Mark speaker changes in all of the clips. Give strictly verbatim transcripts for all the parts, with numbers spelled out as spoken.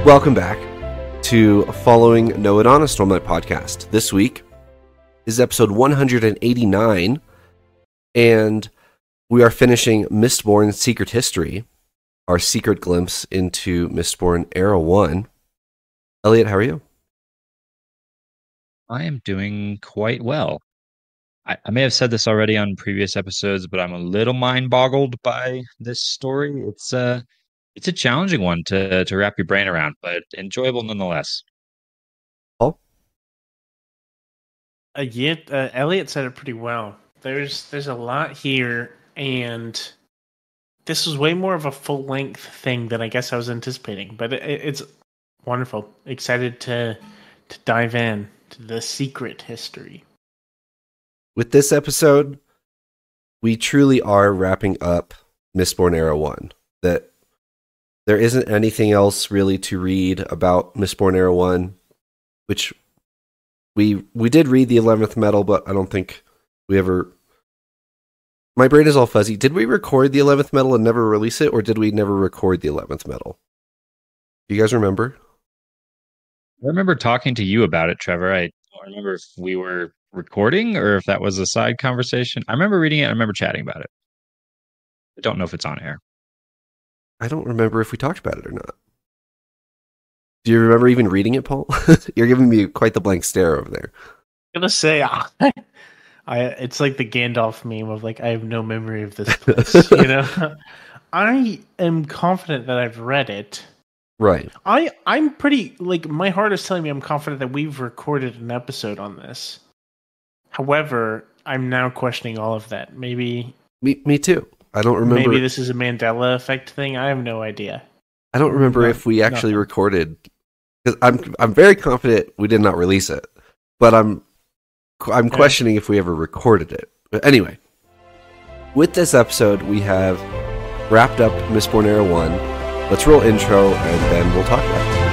Speaker 1: Welcome back to Following Noah on a Stormlight podcast. This week is episode one hundred eighty-nine, and we are finishing Mistborn Secret History, our secret glimpse into Mistborn Era one. Elliot, how are you?
Speaker 2: I am doing quite well. I, I may have said this already on previous episodes, but I'm a little mind-boggled by this story. It's uh It's a challenging one to to wrap your brain around, but enjoyable nonetheless.
Speaker 1: Paul?
Speaker 3: Uh, yeah, uh, Elliot said it pretty well. There's there's a lot here, and this was way more of a full length thing than I guess I was anticipating. But it, it's wonderful. Excited to to dive in to the secret history.
Speaker 1: With this episode, we truly are wrapping up Mistborn Era one. That there isn't anything else really to read about Mistborn Era one, which we we did read the eleventh Metal, but I don't think we ever... My brain is all fuzzy. Did we record the eleventh Metal and never release it, or did we never record the eleventh Metal? Do you guys remember?
Speaker 2: I remember talking to you about it, Trevor. I don't remember if we were recording or if that was a side conversation. I remember reading it. I remember chatting about it. I don't know if it's on air.
Speaker 1: I don't remember if we talked about it or not. Do you remember even reading it, Paul? You're giving me quite the blank stare over there.
Speaker 3: I'm gonna say, I, I it's like the Gandalf meme of like, I have no memory of this place. You know, I am confident that I've read it.
Speaker 1: Right.
Speaker 3: I I'm pretty like my heart is telling me I'm confident that we've recorded an episode on this. However, I'm now questioning all of that. Maybe
Speaker 1: me me too. I don't remember.
Speaker 3: Maybe this is a Mandela effect thing. I have no idea.
Speaker 1: I don't remember no, if we actually nothing. recorded. Because I'm I'm very confident we did not release it, but I'm I'm yeah. questioning if we ever recorded it. But anyway, with this episode, we have wrapped up Mistborn Era one. Let's roll intro, and then we'll talk about it.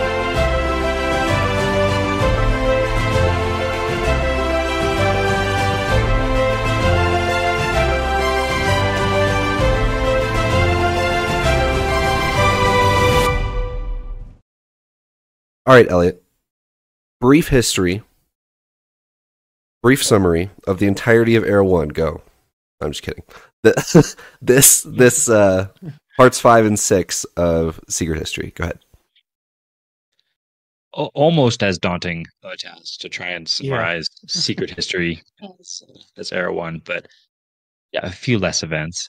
Speaker 1: All right, Elliot. Brief history, brief summary of the entirety of Era one. Go. I'm just kidding. This, this, this uh, parts five and six of Secret History. Go ahead.
Speaker 2: Almost as daunting a task to try and summarize yeah. Secret History as, as Era one, but yeah, a few less events.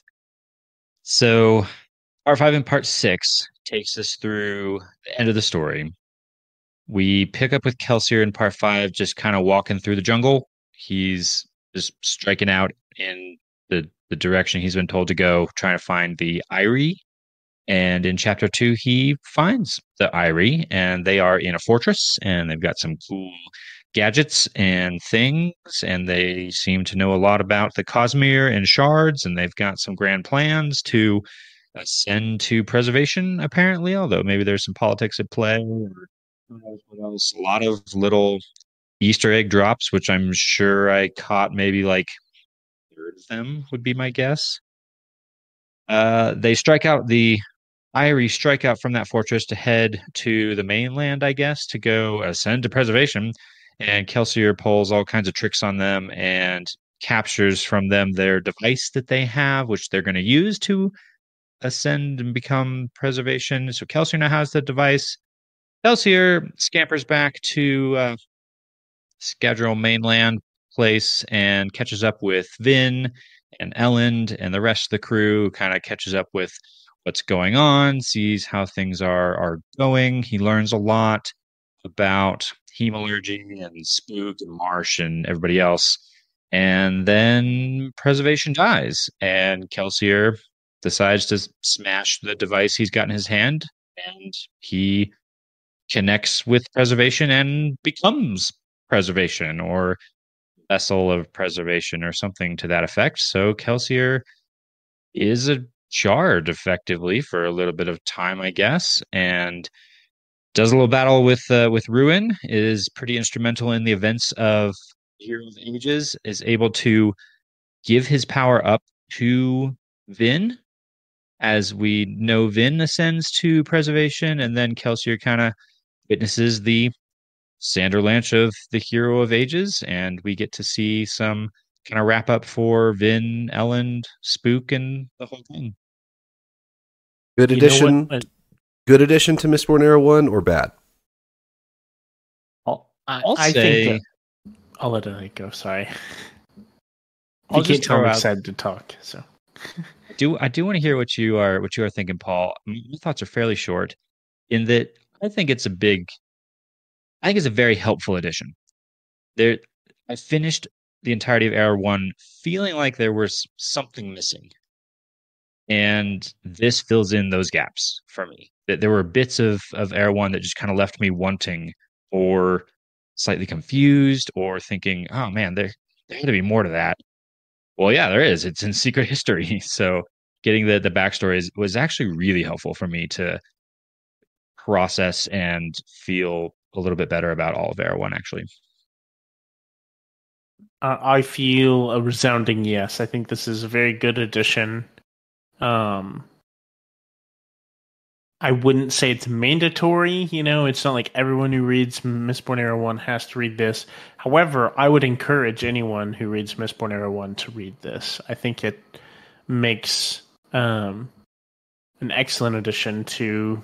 Speaker 2: So, Part five and Part six takes us through the end of the story. We pick up with Kelsier in part five, just kind of walking through the jungle. He's just striking out in the, the direction he's been told to go, trying to find the Eyrie. And in chapter two, he finds the Eyrie, and they are in a fortress, and they've got some cool gadgets and things, and they seem to know a lot about the Cosmere and shards, and they've got some grand plans to ascend to preservation, apparently, although maybe there's some politics at play, or what else? A lot of little Easter egg drops, which I'm sure I caught maybe like a third of them would be my guess. Uh, they strike out the Eyrie, strike out from that fortress to head to the mainland, I guess, to go ascend to preservation. And Kelsier pulls all kinds of tricks on them and captures from them their device that they have, which they're going to use to ascend and become preservation. So Kelsier now has the device. Kelsier scampers back to uh, Scadrial mainland place and catches up with Vin and Elend and the rest of the crew, kind of catches up with what's going on, sees how things are, are going. He learns a lot about hemalurgy and Spook and Marsh and everybody else. And then Preservation dies, and Kelsier decides to smash the device he's got in his hand, and he connects with Preservation and becomes Preservation, or vessel of preservation, or something to that effect. So Kelsier is a shard, effectively, for a little bit of time, I guess, and does a little battle with uh, with Ruin, is pretty instrumental in the events of Hero of Ages, is able to give his power up to Vin, as we know Vin ascends to preservation, and then Kelsier kind of witnesses the Sandor Lanch of the Hero of Ages, and we get to see some kind of wrap up for Vin, Elend, Spook, and the whole thing.
Speaker 1: Good addition. Good addition to Mistborn Era One, or bad?
Speaker 2: I'll, I'll I say. Think
Speaker 3: that, I'll let it go. Sorry.
Speaker 2: I'll
Speaker 3: you can't tell I'm excited to talk. So.
Speaker 2: I do I do want to hear what you are what you are thinking, Paul? My thoughts are fairly short, in that I think it's a big. I think it's a very helpful addition. There, I finished the entirety of Era One feeling like there was something missing, and this fills in those gaps for me. That there were bits of of Era One that just kind of left me wanting, or slightly confused, or thinking, "Oh man, there there had to be more to that." Well, yeah, there is. It's in Secret History, so getting the the backstory is, was actually really helpful for me to process and feel a little bit better about all of Era One, actually.
Speaker 3: Uh, I feel a resounding yes. I think this is a very good addition. Um, I wouldn't say it's mandatory. You know, it's not like everyone who reads Mistborn Era One has to read this. However, I would encourage anyone who reads Mistborn Era One to read this. I think it makes um, an excellent addition to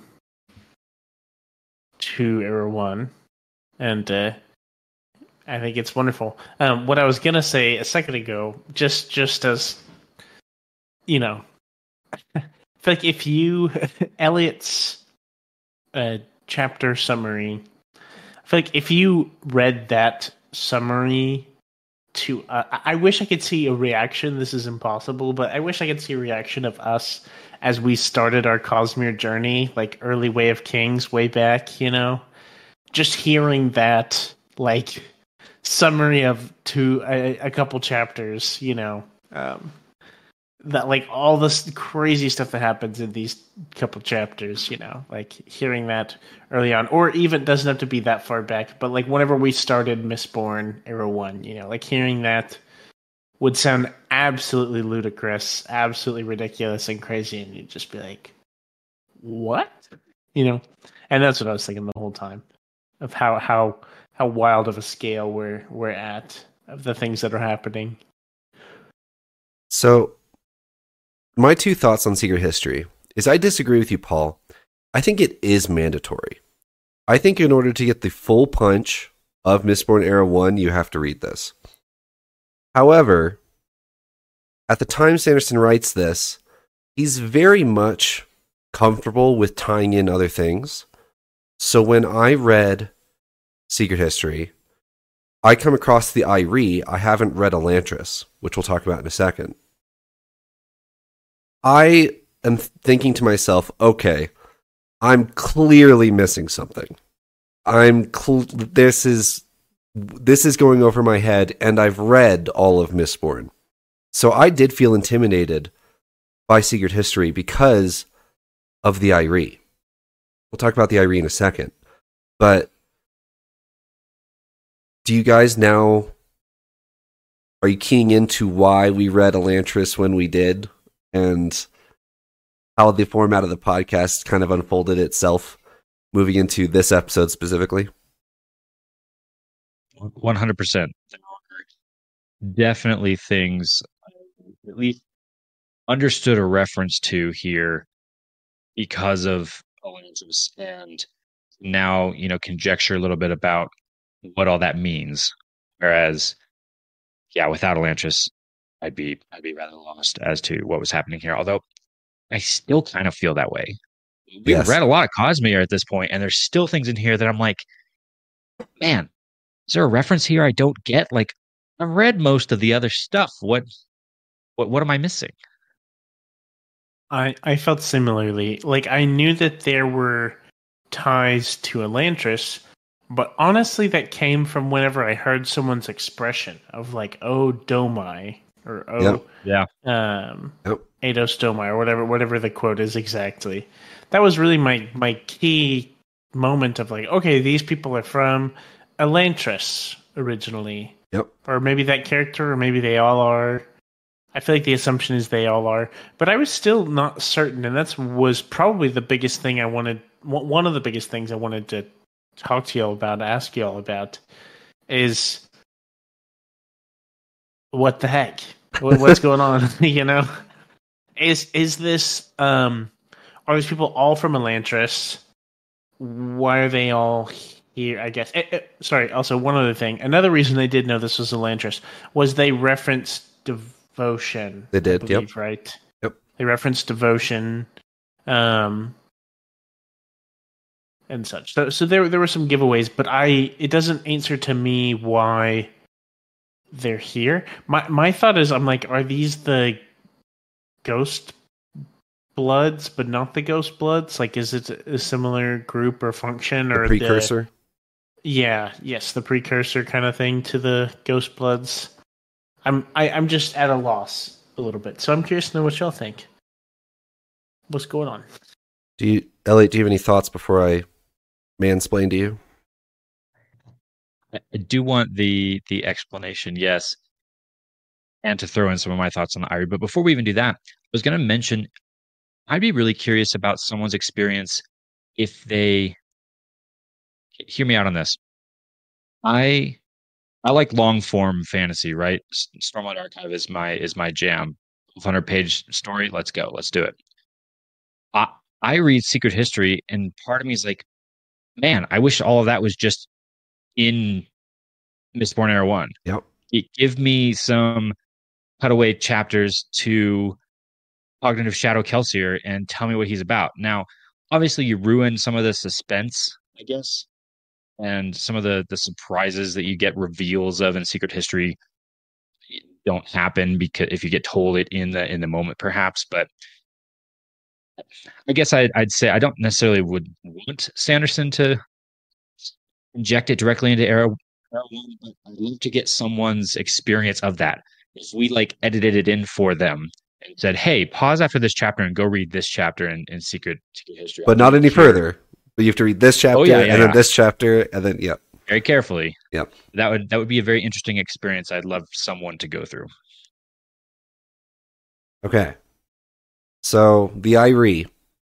Speaker 3: to Era One, and uh, I think it's wonderful. Um, what I was gonna say a second ago, just just as you know, I feel like if you Elliot's uh, chapter summary, I feel like if you read that summary to, uh, I wish I could see a reaction. This is impossible, but I wish I could see a reaction of us as we started our Cosmere journey, like early Way of Kings, way back, you know, just hearing that, like, summary of two, a, a couple chapters, you know, um, that, like, all this crazy stuff that happens in these couple chapters, you know, like hearing that early on, or even doesn't have to be that far back, but like whenever we started Mistborn Era One, you know, like hearing that would sound absolutely ludicrous, absolutely ridiculous and crazy, and you'd just be like, what? You know? And that's what I was thinking the whole time, of how how how wild of a scale we're we're at, of the things that are happening.
Speaker 1: So, my two thoughts on Secret History is I disagree with you, Paul. I think it is mandatory. I think in order to get the full punch of Mistborn Era One, you have to read this. However, at the time Sanderson writes this, he's very much comfortable with tying in other things. So when I read Secret History, I come across the Aerie. I haven't read Elantris, which we'll talk about in a second. I am thinking to myself, okay, I'm clearly missing something. I'm cl- this is this is going over my head, and I've read all of Mistborn. So I did feel intimidated by Secret History because of the Aerie. We'll talk about the Aerie in a second. But do you guys now, are you keying into why we read Elantris when we did, and how the format of the podcast kind of unfolded itself moving into this episode specifically?
Speaker 2: one hundred percent. Definitely things I at least understood a reference to here because of Elantris, and now, you know, conjecture a little bit about what all that means. Whereas, yeah, without Elantris, I'd be I'd be rather lost as to what was happening here. Although I still kind of feel that way. We've yes. read a lot of Cosmere at this point, and there's still things in here that I'm like, man, is there a reference here I don't get? Like, I've read most of the other stuff. What what what am I missing?
Speaker 3: I I felt similarly. Like, I knew that there were ties to Elantris, but honestly, that came from whenever I heard someone's expression of like, "Oh, Domai," or "Oh,
Speaker 2: yep.
Speaker 3: yeah, um,
Speaker 1: yep.
Speaker 3: Eidos Domai," or whatever whatever the quote is exactly. That was really my my key moment of like, okay, these people are from Elantris originally.
Speaker 1: Yep.
Speaker 3: Or maybe that character, or maybe they all are. I feel like the assumption is they all are, but I was still not certain, and that was probably the biggest thing I wanted. One of the biggest things I wanted to talk to y'all about, ask y'all about, is what the heck? What's going on? You know, is is this? Um, are these people all from Elantris? Why are they all here? I guess. Eh, eh, sorry. Also, one other thing. Another reason they did know this was Elantris was they referenced devotion.
Speaker 1: They did.
Speaker 3: Believe,
Speaker 1: yep.
Speaker 3: Right.
Speaker 1: Yep.
Speaker 3: They referenced devotion, um, and such. So, so there there were some giveaways, but I it doesn't answer to me why they're here. My my thought is, I'm like, are these the ghost bloods, but not the ghost bloods? Like, is it a similar group or function, or
Speaker 1: the precursor?
Speaker 3: The, yeah, yes, the precursor kind of thing to the ghost bloods. I'm I, I'm just at a loss a little bit, so I'm curious to know what y'all think. What's going on?
Speaker 1: Do you, Elliot? Do you have any thoughts before I mansplain to you?
Speaker 2: I do want the the explanation, yes, and to throw in some of my thoughts on the Airi. But before we even do that, I was going to mention I'd be really curious about someone's experience if they hear me out on this. I I like long form fantasy, right? Stormlight Archive is my is my jam. twelve hundred page story. Let's go. Let's do it. I I read Secret History, and part of me is like, man, I wish all of that was just in Mistborn Era One.
Speaker 1: Yep.
Speaker 2: It give me some cutaway chapters to Cognitive Shadow Kelsier and tell me what he's about. Now, obviously, you ruin some of the suspense, I guess, and some of the the surprises that you get reveals of in Secret History don't happen because if you get told it in the in the moment, perhaps. But I guess I'd, I'd say I don't necessarily would want Sanderson to inject it directly into Era, Era One, but I'd love to get someone's experience of that. If we like edited it in for them and said, "Hey, pause after this chapter and go read this chapter in, in Secret, Secret History,"
Speaker 1: but not any further. But you have to read this chapter,
Speaker 2: oh, yeah, yeah,
Speaker 1: and then
Speaker 2: yeah.
Speaker 1: this chapter, and then yep.
Speaker 2: Very carefully.
Speaker 1: Yep.
Speaker 2: That would that would be a very interesting experience. I'd love someone to go through.
Speaker 1: Okay. So the Airi.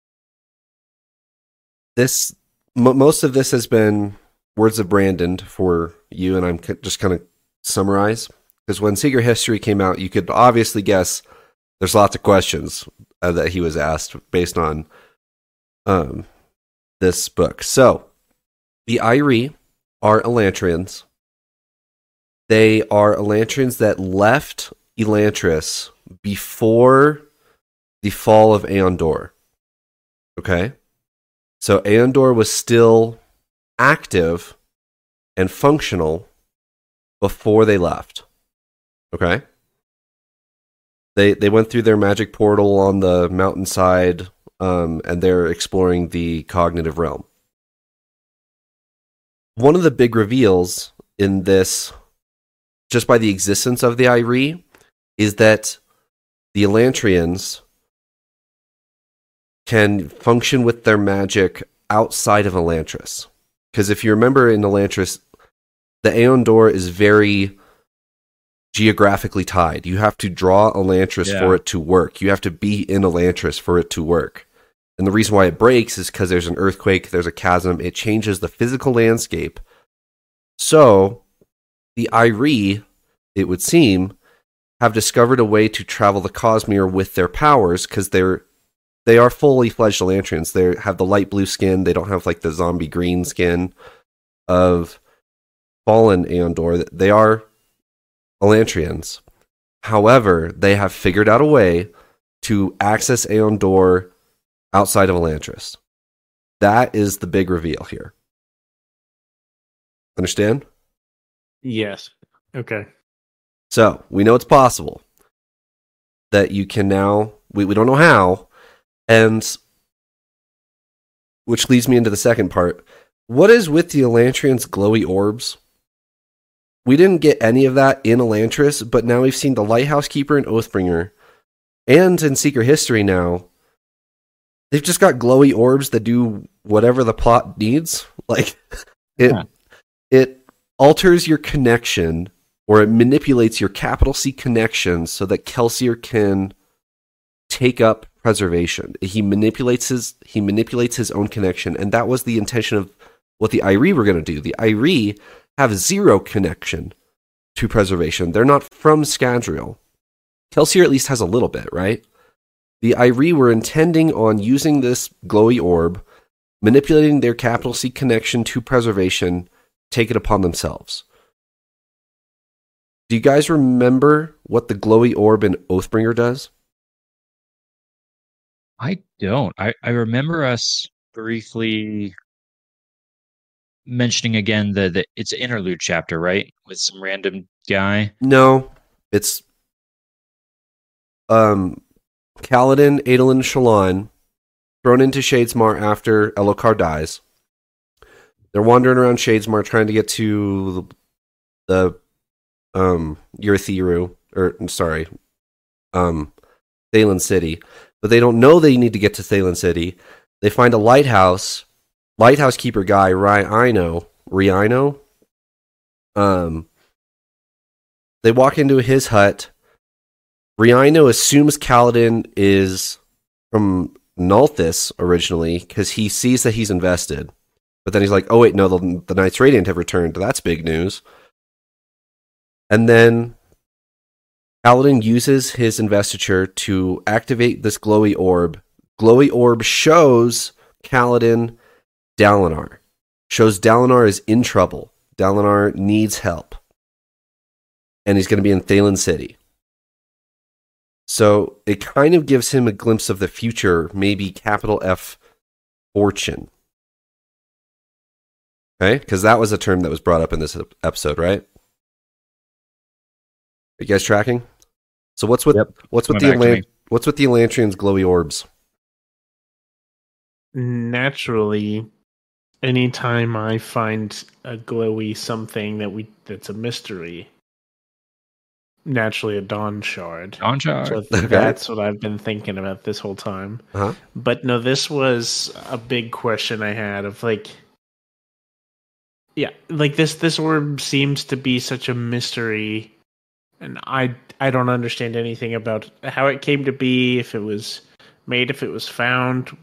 Speaker 1: This m- most of this has been words of Brandon for you, and I'm c- just kind of summarize because when Secret History came out, you could obviously guess there's lots of questions uh, that he was asked based on um this book. So the Airi are Elantrians. They are Elantrians that left Elantris before the fall of Aondor. Okay? So Aondor was still active and functional before they left. Okay? They they went through their magic portal on the mountainside, um, and they're exploring the cognitive realm. One of the big reveals in this, just by the existence of the Airi, is that the Elantrians can function with their magic outside of Elantris. Because if you remember in Elantris, the Aondor is very geographically tied. You have to draw Elantris
Speaker 2: yeah.
Speaker 1: for it to work. You have to be in Elantris for it to work. And the reason why it breaks is because there's an earthquake, there's a chasm, it changes the physical landscape. So, the Airi, it would seem, have discovered a way to travel the Cosmere with their powers, because they're they are fully fledged Elantrians. They have the light blue skin, they don't have like the zombie green skin of fallen Aondor. They are Elantrians. However, they have figured out a way to access Aondor outside of Elantris. That is the big reveal here. Understand?
Speaker 3: Yes. Okay.
Speaker 1: So, we know it's possible that you can now, we, we don't know how, and which leads me into the second part. What is with the Elantrians' glowy orbs? We didn't get any of that in Elantris, but now we've seen the Lighthouse Keeper and Oathbringer, and in Secret History now, they've just got glowy orbs that do whatever the plot needs. Like, it,
Speaker 2: yeah.
Speaker 1: it alters your connection or it manipulates your capital C connection so that Kelsier can take up preservation. He manipulates his he manipulates his own connection, and that was the intention of what the Airi were going to do. The Airi have zero connection to preservation. They're not from Scadrial. Kelsier at least has a little bit, right? The Airi were intending on using this glowy orb, manipulating their capital C connection to preservation, take it upon themselves. Do you guys remember what the glowy orb in Oathbringer does?
Speaker 2: I don't. I, I remember us briefly mentioning again the, the it's an interlude chapter, right? With some random guy.
Speaker 1: No, it's um Kaladin, Adolin, Shallan thrown into Shadesmar after Elhokar dies. They're wandering around Shadesmar trying to get to the, the um Urithiru, or sorry, um Thaylen City, but they don't know they need to get to Thaylen City. They find a lighthouse, lighthouse keeper guy, Rhino, Rhino. Um, they walk into his hut. Rhino assumes Kaladin is from Nalthis originally because he sees that he's invested. But then he's like, oh wait, no, the, the Knights Radiant have returned. That's big news. And then Kaladin uses his investiture to activate this glowy orb. Glowy orb shows Kaladin Dalinar. Shows Dalinar is in trouble. Dalinar needs help. And he's going to be in Thaylen City. So it kind of gives him a glimpse of the future, maybe capital F fortune. Okay? Because that was a term that was brought up in this episode, right? Are you guys tracking? So what's with
Speaker 2: yep.
Speaker 1: what's with the Elan- what's with the Elantrian's glowy orbs?
Speaker 3: Naturally, anytime I find a glowy something that we that's a mystery, naturally a Dawn Shard.
Speaker 2: Dawn Shard.
Speaker 3: So
Speaker 1: Okay.
Speaker 3: that's what I've been thinking about this whole time.
Speaker 1: Uh-huh.
Speaker 3: But no, this was a big question I had of like, yeah, like this this orb seems to be such a mystery. And I I don't understand anything about how it came to be, if it was made, if it was found.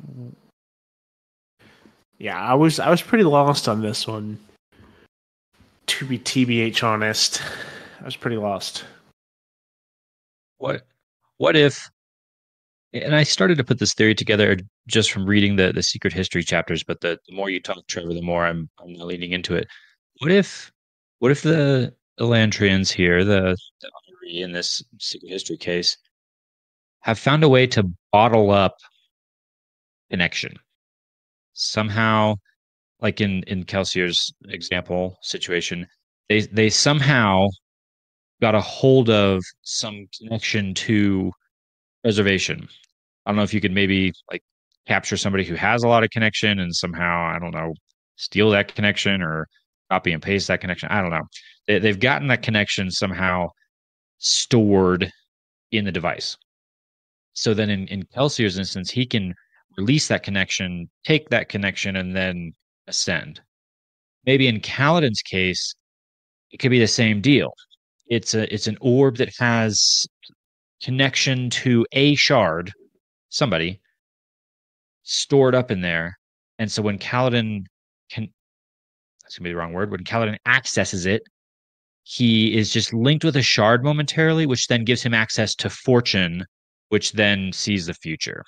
Speaker 3: Yeah, I was I was pretty lost on this one. To be T B H honest, I was pretty lost.
Speaker 2: What what if, and I started to put this theory together just from reading the, the secret history chapters, but the, the more you talk, Trevor, the more I'm I'm now leaning into it. What if what if the Elantrians here, the, the in this secret history case, have found a way to bottle up connection somehow, like in in Kelsier's example situation, they they somehow got a hold of some connection to preservation. I don't know if you could maybe like capture somebody who has a lot of connection and somehow, I don't know, steal that connection or copy and paste that connection. I don't know. They, they've gotten that connection somehow stored in the device. So then in, in Kelsier's instance, he can release that connection, take that connection, and then ascend. Maybe in Kaladin's case, it could be the same deal. It's a it's an orb that has connection to a shard, somebody, stored up in there. And so when Kaladin can, that's going to be the wrong word, when Kaladin accesses it, he is just linked with a shard momentarily, which then gives him access to fortune, which then sees the future.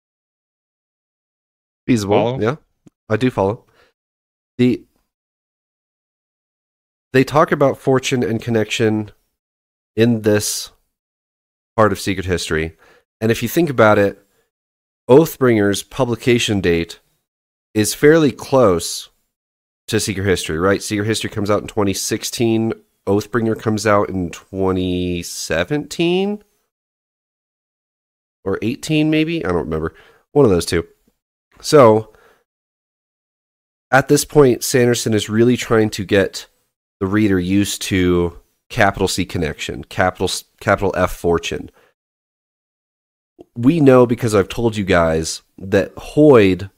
Speaker 1: Feasible,
Speaker 2: Follow?
Speaker 1: Yeah. I do follow. The They talk about fortune and connection in this part of Secret History. And if you think about it, Oathbringer's publication date is fairly close to Secret History, right? Secret History comes out in twenty sixteen. Oathbringer comes out in twenty seventeen or eighteen, maybe. I don't remember. One of those two. So at this point, Sanderson is really trying to get the reader used to capital C connection, capital capital F fortune. We know, because I've told you guys, that Hoid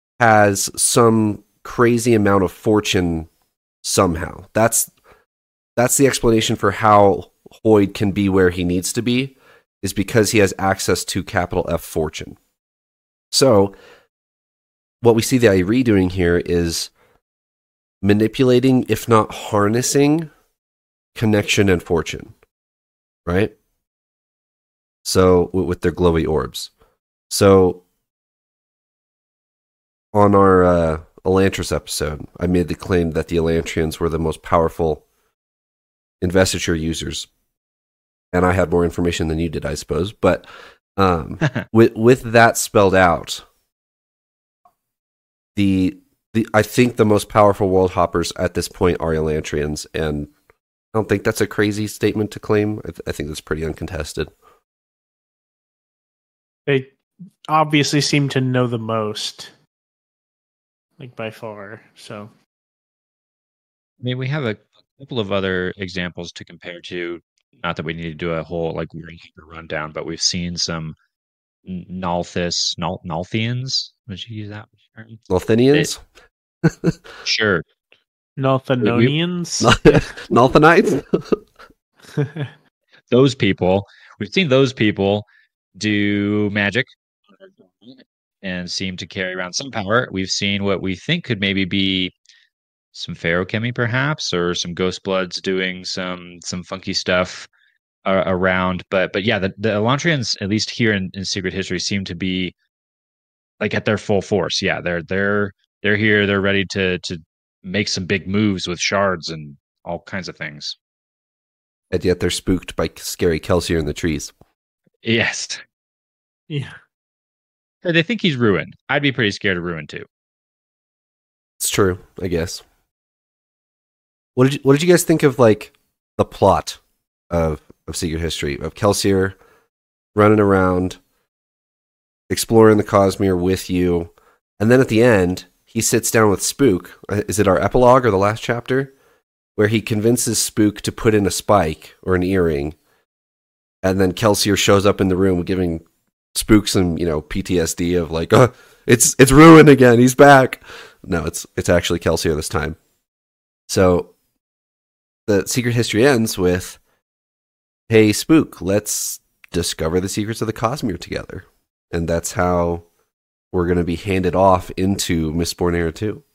Speaker 1: has some crazy amount of fortune somehow. That's that's the explanation for how Hoid can be where he needs to be, is because he has access to capital F fortune. So, what we see the Airi doing here is manipulating, if not harnessing, connection and fortune, right? So, with their glowy orbs. So, on our uh, Elantris episode, I made the claim that the Elantrians were the most powerful investiture users. And I had more information than you did, I suppose. But um, with with that spelled out, the the I think the most powerful world hoppers at this point are Elantrians, and I don't think that's a crazy statement to claim. I, th- I think that's pretty uncontested.
Speaker 3: They obviously seem to know the most, like by far. So,
Speaker 2: I mean, we have a couple of other examples to compare to. Not that we need to do a whole like rundown, but we've seen some Nalthis, Nal- Nalthians. Would you use that term?
Speaker 1: Nalthinians?
Speaker 2: It, sure.
Speaker 3: Nalthanonians?
Speaker 1: Nalthanites?
Speaker 2: Those people. We've seen those people do magic and seem to carry around some power. We've seen what we think could maybe be some Feruchemy, perhaps, or some Ghost Bloods doing some some funky stuff uh, around. But but yeah, the, the Elantrians, at least here in, in Secret History, seem to be like at their full force. Yeah, they're they're they're here. They're ready to to make some big moves with shards and all kinds of things.
Speaker 1: And yet they're spooked by scary Kelsier in the trees.
Speaker 2: Yes.
Speaker 3: Yeah.
Speaker 2: They think he's Ruin. I'd be pretty scared of Ruin too.
Speaker 1: It's true, I guess. What did you, what did you guys think of like the plot of of Secret History, of Kelsier running around exploring the Cosmere with you, and then at the end he sits down with Spook. Is it our epilogue or the last chapter where he convinces Spook to put in a spike or an earring, and then Kelsier shows up in the room giving Spook some, you know, P T S D of like, oh, it's it's Ruin again, he's back. No, it's it's actually Kelsier this time. So the Secret History ends with, hey, Spook, let's discover the secrets of the Cosmere together. And that's how we're going to be handed off into Mistborn Era two.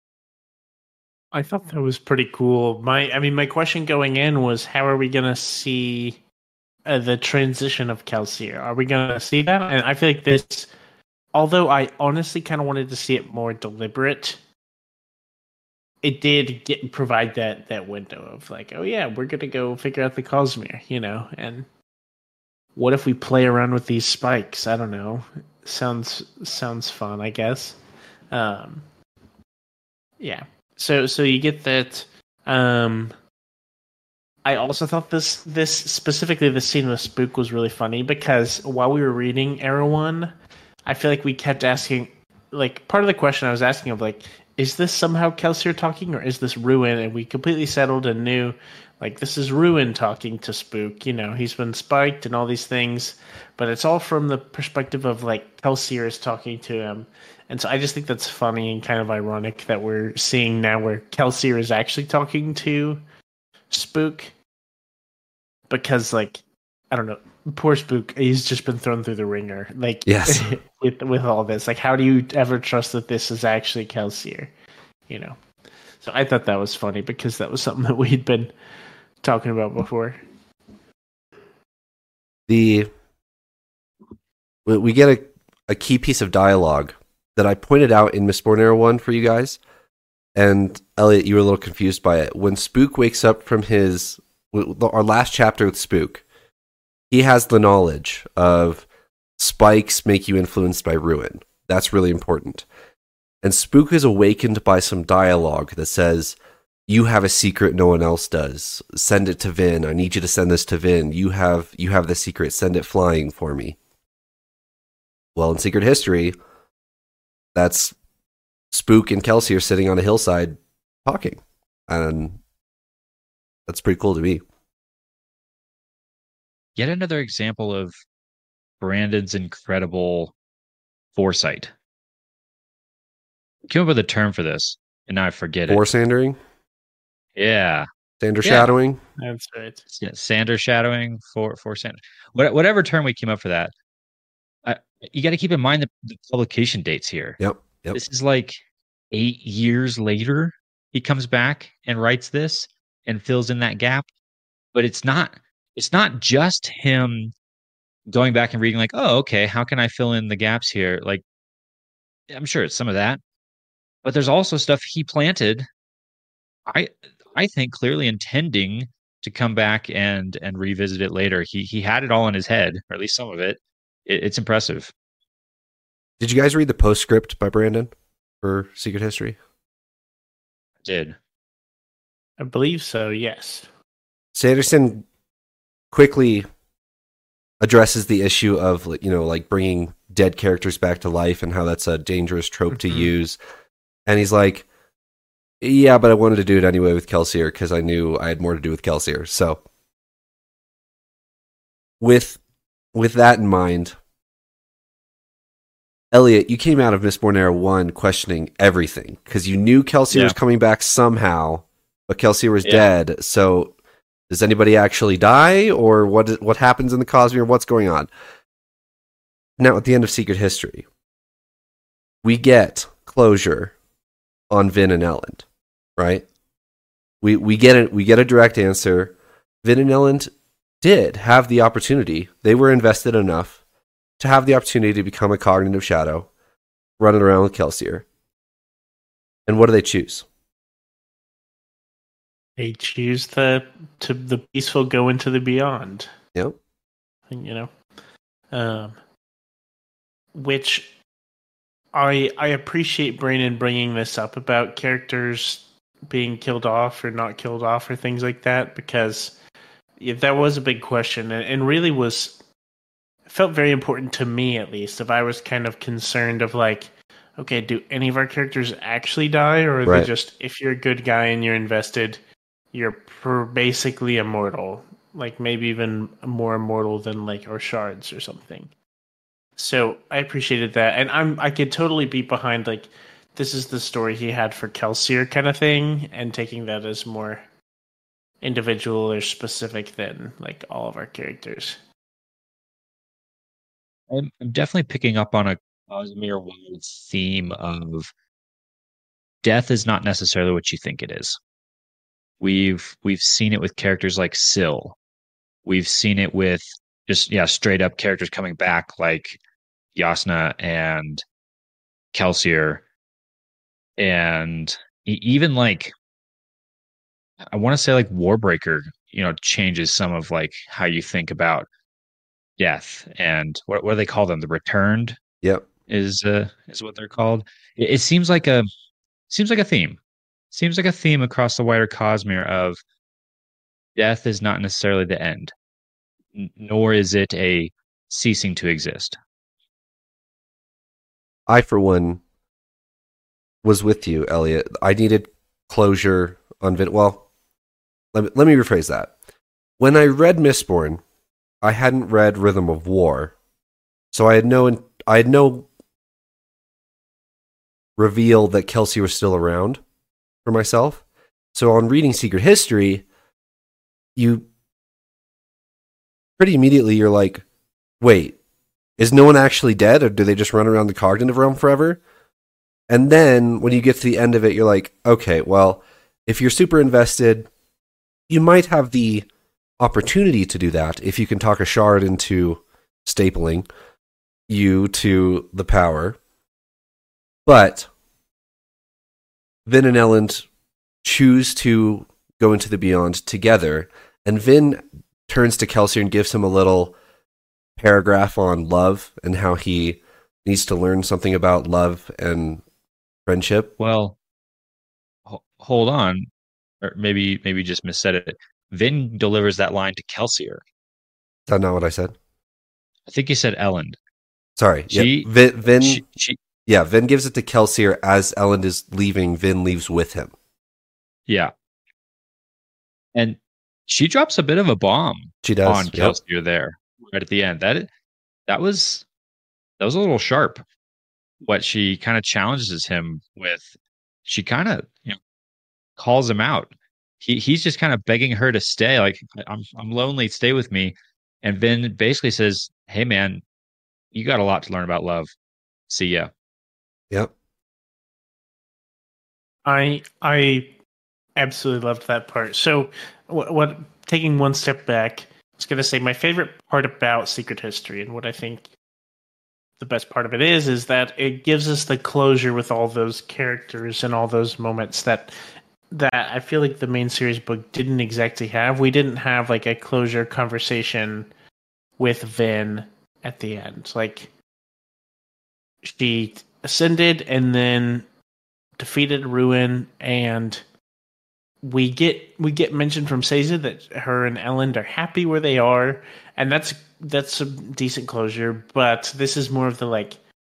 Speaker 3: I thought that was pretty cool. My, I mean, my question going in was, how are we going to see uh, the transition of Kelsier? Are we going to see that? And I feel like this, although I honestly kind of wanted to see it more deliberate, it did get provide that that window of like, oh yeah, we're gonna go figure out the Cosmere, you know, and what if we play around with these spikes? I don't know. Sounds sounds fun, I guess. Um, yeah. So so you get that. Um, I also thought this this specifically the scene with Spook was really funny because while we were reading Era One, I feel like we kept asking, like part of the question I was asking of like, is this somehow Kelsier talking, or is this Ruin? And we completely settled and knew, like, this is Ruin talking to Spook. You know, he's been spiked and all these things, but it's all from the perspective of, like, Kelsier is talking to him. And so I just think that's funny and kind of ironic that we're seeing now where Kelsier is actually talking to Spook. Because, like, I don't know, poor Spook, he's just been thrown through the ringer. Like,
Speaker 1: yes.
Speaker 3: with with all this. Like, how do you ever trust that this is actually Kelsier? You know? So I thought that was funny because that was something that we'd been talking about before.
Speaker 1: The we get a, a key piece of dialogue that I pointed out in Mistborn Era one for you guys. And Elliot, you were a little confused by it. When Spook wakes up from his our last chapter with Spook, he has the knowledge of spikes make you influenced by Ruin. That's really important. And Spook is awakened by some dialogue that says, you have a secret no one else does. Send it to Vin. I need you to send this to Vin. You have you have the secret. Send it flying for me. Well, in Secret History, that's Spook and Kelsier sitting on a hillside talking. And that's pretty cool to me.
Speaker 2: Yet another example of Brandon's incredible foresight. I came up with a term for this, and now I forget it.
Speaker 1: Foresandering?
Speaker 2: Yeah.
Speaker 1: Sander
Speaker 2: Yeah.
Speaker 1: shadowing.
Speaker 3: That's right.
Speaker 2: Yeah, Sander shadowing for for Sander. What, whatever term we came up for that, I, you got to keep in mind the, the publication dates here.
Speaker 1: Yep. Yep.
Speaker 2: This is like eight years later. He comes back and writes this and fills in that gap. But it's not. It's not just him going back and reading like, oh, okay, how can I fill in the gaps here? Like, I'm sure it's some of that, but there's also stuff he planted. I I think clearly intending to come back and and revisit it later. He he had it all in his head, or at least some of it. it it's impressive.
Speaker 1: Did you guys read the postscript by Brandon for Secret History?
Speaker 2: I did.
Speaker 3: I believe so, yes.
Speaker 1: Sanderson quickly addresses the issue of, you know, like bringing dead characters back to life and how that's a dangerous trope
Speaker 3: Mm-hmm.
Speaker 1: to use. And he's like, yeah, but I wanted to do it anyway with Kelsier because I knew I had more to do with Kelsier. So with with that in mind, Elliot, you came out of Mistborn Era one questioning everything because you knew Kelsier
Speaker 2: Yeah.
Speaker 1: was coming back somehow, but Kelsier was
Speaker 2: Yeah.
Speaker 1: dead. So does anybody actually die, or what? What happens in the Cosmere? What's going on? Now, at the end of Secret History, we get closure on Vin and Elend, right? We we get it. We get a direct answer. Vin and Elend did have the opportunity. They were invested enough to have the opportunity to become a cognitive shadow, running around with Kelsier. And what do they choose?
Speaker 3: They choose the to the peaceful go into the beyond.
Speaker 1: Yep.
Speaker 3: You know, um, which I I appreciate Brandon bringing this up about characters being killed off or not killed off or things like that, because yeah, that was a big question and, and really was felt very important to me, at least. If I was kind of concerned of like, okay, do any of our characters actually die, or are
Speaker 1: Right.
Speaker 3: they just, if you're a good guy and you're invested, you're per- basically immortal, like maybe even more immortal than like our shards or something. So I appreciated that, and I'm I could totally be behind like this is the story he had for Kelsier kind of thing, and taking that as more individual or specific than like all of our characters.
Speaker 2: I'm, I'm definitely picking up on a Cosmere wide theme of death is not necessarily what you think it is. We've we've seen it with characters like Syl. We've seen it with just yeah, straight up characters coming back like Yasna and Kelsier, and e- even like I want to say like Warbreaker, you know, changes some of like how you think about death and what what do they call them? The returned
Speaker 1: Yep.
Speaker 2: is uh, is what they're called. It, it seems like a seems like a theme. Seems like a theme across the wider Cosmere of death is not necessarily the end, n- nor is it a ceasing to exist.
Speaker 1: I, for one, was with you, Elliot. I needed closure on Vin. Well, let me, let me rephrase that. When I read Mistborn, I hadn't read Rhythm of War, so I had no I had no reveal that Kelsier was still around for myself. So on reading Secret History, you pretty immediately you're like, wait, is no one actually dead, or do they just run around the cognitive realm forever? And then when you get to the end of it, you're like, okay, well, if you're super invested, you might have the opportunity to do that if you can talk a shard into stapling you to the power. But Vin and Elend choose to go into the beyond together, and Vin turns to Kelsier and gives him a little paragraph on love and how he needs to learn something about love and friendship.
Speaker 2: Well, ho- hold on, or maybe maybe just missaid it. Vin delivers that line to Kelsier.
Speaker 1: Is that not what I said?
Speaker 2: I think you said Elend.
Speaker 1: Sorry.
Speaker 2: She,
Speaker 1: yeah. Vin, Vin
Speaker 2: she, she,
Speaker 1: yeah, Vin gives it to Kelsier as Elend is leaving. Vin leaves with him.
Speaker 2: yeah, and she drops a bit of a bomb
Speaker 1: She does.
Speaker 2: on
Speaker 1: Yep.
Speaker 2: Kelsier there right at the end. That that was that was a little sharp. What she kind of challenges him with, she kind of you know calls him out. he he's just kind of begging her to stay. Like, I'm I'm lonely, stay with me. And Vin basically says, "Hey, man, you got a lot to learn about love. See ya."
Speaker 1: Yep.
Speaker 3: I I absolutely loved that part. So, what, what taking one step back, I was going to say my favorite part about Secret History, and what I think the best part of it is, is that it gives us the closure with all those characters and all those moments that that I feel like the main series book didn't exactly have. We didn't have like a closure conversation with Vin at the end. Like, she ascended and then defeated Ruin, and we get we get mentioned from Seiza that her and Elend are happy where they are, and that's that's a decent closure. But this is more of the like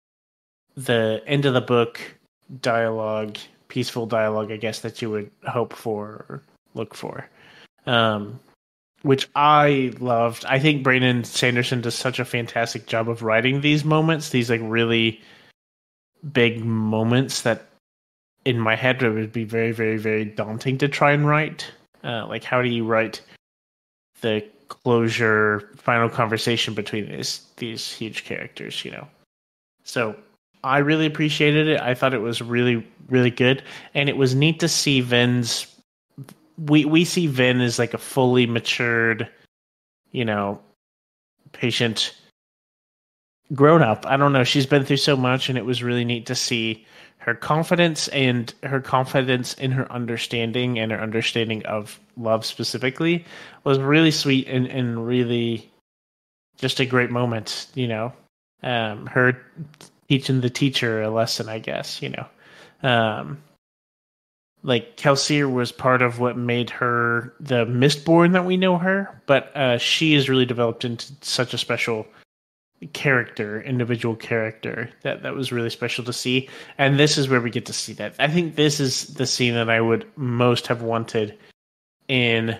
Speaker 3: the end of the book dialogue, peaceful dialogue, I guess, that you would hope for or look for, um, which I loved. I think Brandon Sanderson does such a fantastic job of writing these moments, these like really big moments that in my head it would be very, very, very daunting to try and write. Uh, like, how do you write the closure, final conversation between these these huge characters, you know? So I really appreciated it. I thought it was really, really good. And it was neat to see Vin's... We, we see Vin as like a fully matured, you know, patient, grown up. I don't know. She's been through so much, and it was really neat to see her confidence and her confidence in her understanding and her understanding of love specifically was really sweet and, and really just a great moment, you know. Um, her teaching the teacher a lesson, I guess, you know. Um, like, Kelsier was part of what made her the Mistborn that we know her, but uh, she is really developed into such a special character, individual character, that that was really special to see. And this is where we get to see that. I think this is the scene that I would most have wanted in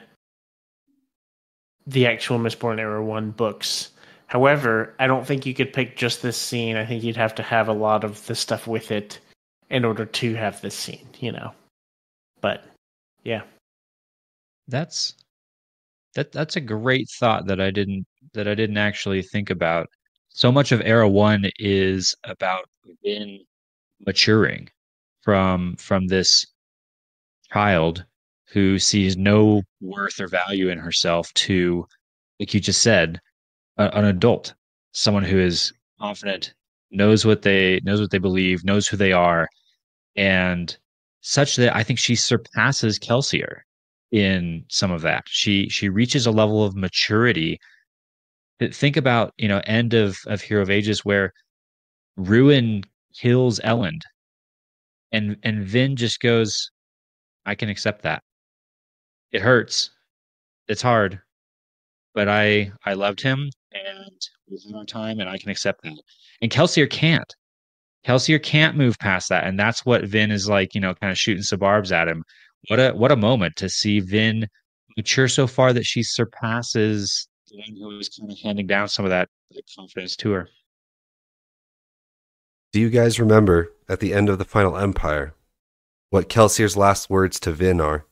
Speaker 3: the actual Mistborn Era one books. However, I don't think you could pick just this scene. I think you'd have to have a lot of the stuff with it in order to have this scene, you know. But yeah.
Speaker 2: That's that that's a great thought that I didn't that I didn't actually think about. So much of Era One is about Vin maturing from from this child who sees no worth or value in herself to, like you just said, a, an adult, someone who is confident, knows what they knows what they believe, knows who they are, and such that I think she surpasses Kelsier in some of that. She she reaches a level of maturity. Think about, you know, end of, of Hero of Ages where Ruin kills Elend, and and Vin just goes, I can accept that. It hurts. It's hard. But I I loved him, and we had our time, and I can accept that. And Kelsier can't. Kelsier can't move past that. And that's what Vin is like, you know, kind of shooting some barbs at him. What a what a moment to see Vin mature so far that she surpasses the one who was kind of handing down some of that, that confidence to her.
Speaker 1: Do you guys remember at the end of the Final Empire what Kelsier's last words to Vin are?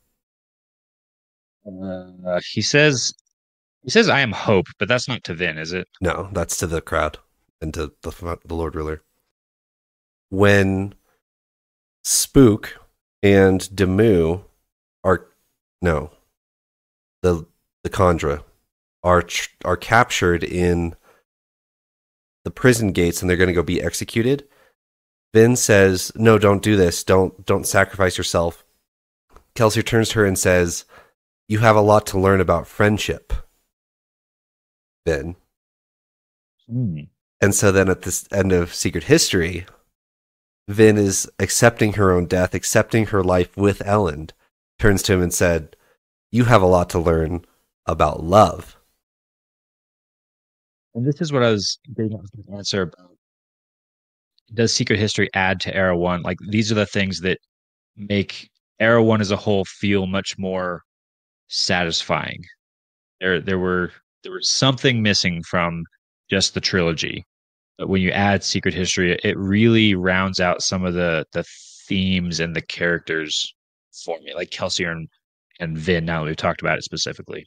Speaker 2: Uh, he says, "He says I am hope," but that's not to Vin, is it?
Speaker 1: No, that's to the crowd and to the, the Lord Ruler. When Spook and Demu are no, the the Kandra are are captured in the prison gates and they're going to go be executed. Vin says, "No, don't do this. Don't don't sacrifice yourself." Kelsier turns to her and says, "You have a lot to learn about friendship, Vin."
Speaker 2: Hmm.
Speaker 1: And so then at this end of Secret History, Vin is accepting her own death, accepting her life with Elend, turns to him and said, "You have a lot to learn about love."
Speaker 2: And this is what I was getting at the answer about. Does Secret History add to Era One? Like, these are the things that make Era One as a whole feel much more satisfying. There, there were there was something missing from just the trilogy. But when you add Secret History, it really rounds out some of the the themes and the characters for me, like Kelsier and and Vin, now that we've talked about it specifically.